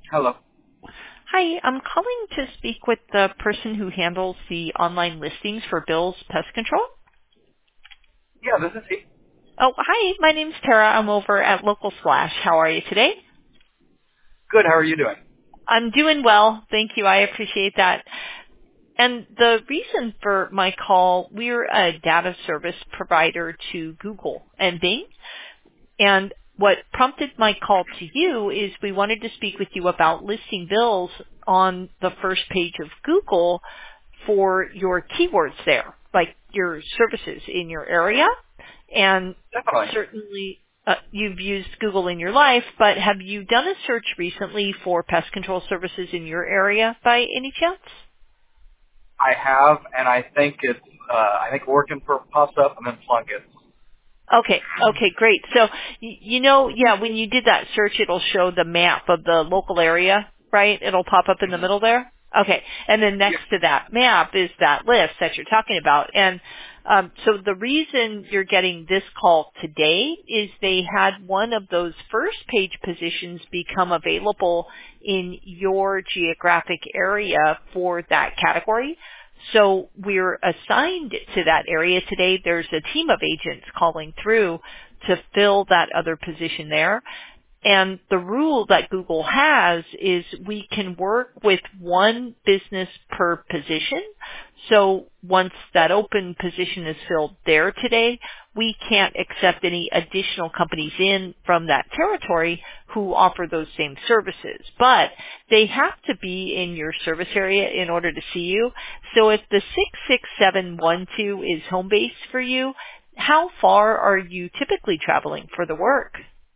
Hello. Hi, I'm calling to speak with the person who handles the online listings for Bill's Pest Control. Yeah, this is he. Oh, hi, my name's Tara. I'm over at Local Slash. How are you today? Good. How are you doing? I'm doing well. Thank you. I appreciate that. And the reason for my call, we're a data service provider to Google and Bing. And what prompted my call to you is we wanted to speak with you about listing bills on the first page of Google for your keywords there, like your services in your area. And Definitely. certainly you've used Google in your life, but have you done a search recently for pest control services in your area by any chance? I have, and I think it's, working for pops up and then Plunkett. Okay, great. So, yeah, when you did that search, it'll show the map of the local area, right? It'll pop up in the middle there. Okay, and then next Yeah. to that map is that list that you're talking about. And so the reason you're getting this call today is they had one of those first page positions become available in your geographic area for that category. So we're assigned to that area today. There's a team of agents calling through to fill that other position there. And the rule that Google has is we can work with one business per position. So once that open position is filled there today, we can't accept any additional companies in from that territory who offer those same services. But they have to be in your service area in order to see you. So if the 66712 is home base for you, how far are you typically traveling for the work?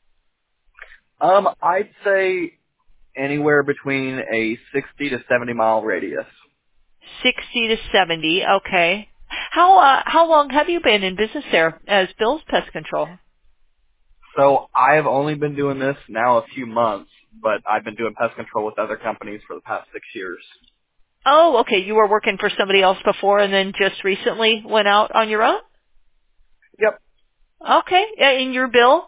I'd say anywhere between a 60 to 70 mile radius. 60 to 70. Okay. How long have you been in business there as Bill's Pest Control? So I've only been doing this now a few months, but I've been doing pest control with other companies for the past 6 years. Oh, okay. You were working for somebody else before and then just recently went out on your own? Yep. Okay. In your bill?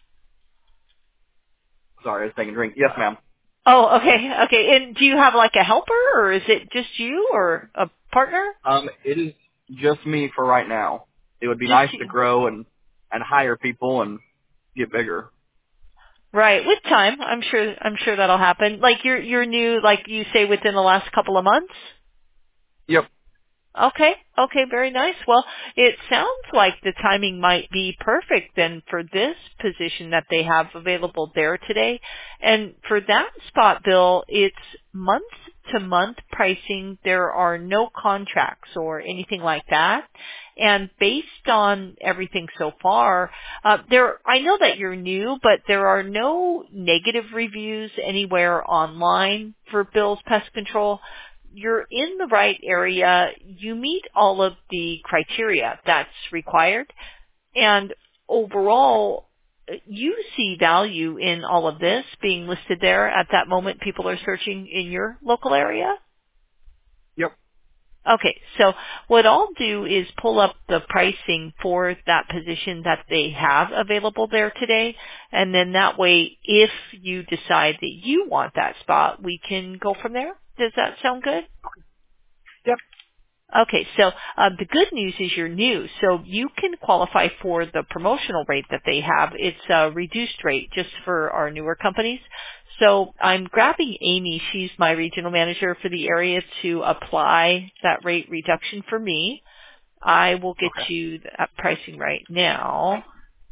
Sorry, I was taking a drink. Yes, ma'am. Oh, okay. Okay. And do you have like a helper or is it just you or a partner? It is just me for right now. It would be Just nice to you. grow and hire people and get bigger. Right. With time, I'm sure that'll happen. Like you're new, like you say within the last couple of months? Yep. Okay, very nice. Well, it sounds like the timing might be perfect then for this position that they have available there today. And for that spot, Bill, it's month to month pricing. There are no contracts or anything like that. And based on everything so far, I know that you're new, but there are no negative reviews anywhere online for Bill's Pest Control. You're in the right area. You meet all of the criteria that's required. And overall, you see value in all of this being listed there at that moment people are searching in your local area. Yep. Okay, so what I'll do is pull up the pricing for that position that they have available there today, and then that way, if you decide that you want that spot, we can go from there. Does that sound good? Yep. Okay, so the good news is you're new, so you can qualify for the promotional rate that they have. It's a reduced rate just for our newer companies. So I'm grabbing Amy, she's my regional manager for the area, to apply that rate reduction for me. I will get Okay. you that pricing right now.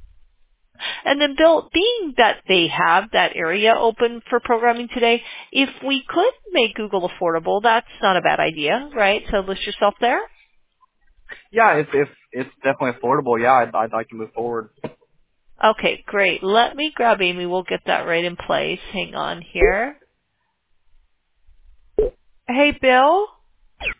And then Bill, being that they have that area open for programming today, if we could make Google affordable, that's not a bad idea, right? So list yourself there. Yeah, if it's definitely affordable, yeah, I'd like to move forward. Okay, great. Let me grab Amy. We'll get that right in place. Hang on here. Hey, Bill.